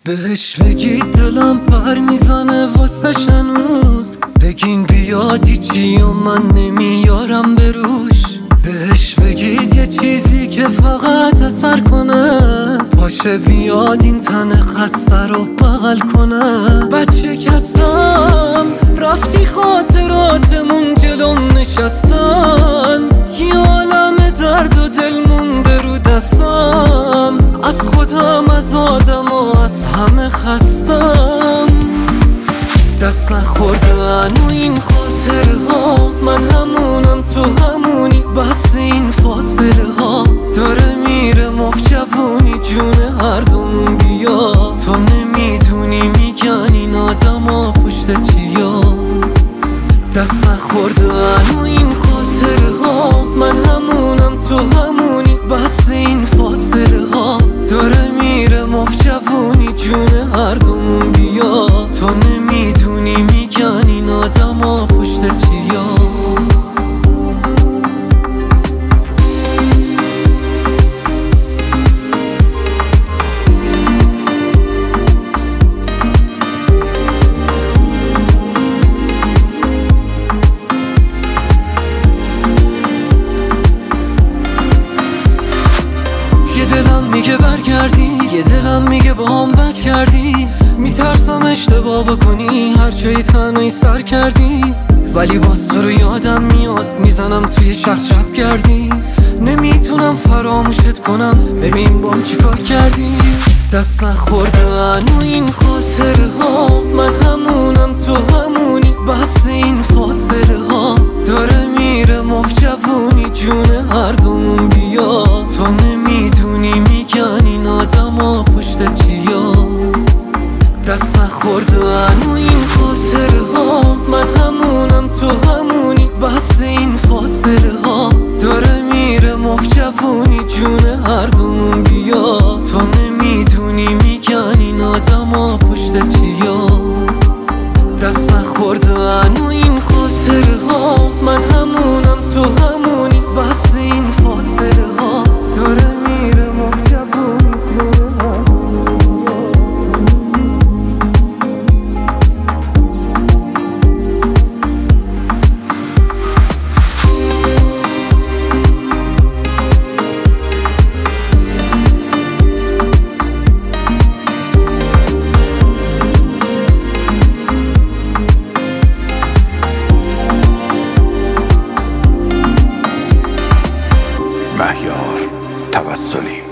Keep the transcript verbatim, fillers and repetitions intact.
بهش بگید دلم پر میزنه واسه هنوز، بگین بیادی چی و من نمیارم بروش. بهش بگید یه چیزی که فقط اثر کنه، باشه بیاد این تن خسته رو بغل کنه. بچه کسم رفتی خاطراتمون جلوم نشستن، یه عالم درد و دل مونده رو دستم، از خودم از آدم و از همه خستم. دست نخوردن و این خاطره ها، من همونم تو همونی، بس این فاصله ها داره میره مفت جوونی جون هر دوم بیا. تو نمیدونی میگن این آدم ها پشت چیا. دست نخوردن و این خاطره ها، من همونم تو همونی، بس این فاصله ها داره میره مفت جوونی جون هر دوم بیا. تو نمیدونی میگن این آدم ها پشت چیا. یه دلم میگه برگردی، یه دلم میگه با هم بد کردی، میترسم اشتباه بکنی هر جایی تنهایی سر کردی. ولی باز تو رو یادم میاد، میزنم توی شب شب گردی، نمیتونم فراموشت کنم، ببین بام چی کار کردی. دست نخوردن و این خاطره ها، من همونم تو همونی، بس این فاصله ها داره میره مفت جوونی جون هر دوم بیا. تو نمیدونی میگن این آدم ها پشت چیا. دست نخوردن و این خاطره ها، من همونم تو همونی، بس این فاصله ها داره میره مفت جوونی جون هر دوم بیا. تو نمیدونی میگن این آدم ها پشت چیا. دست نخوردن و این خاطره ها، من همونم تو همونی، بس این فاصله ها داره میره مفت جوونی جون هر دوم مهیار توسلی.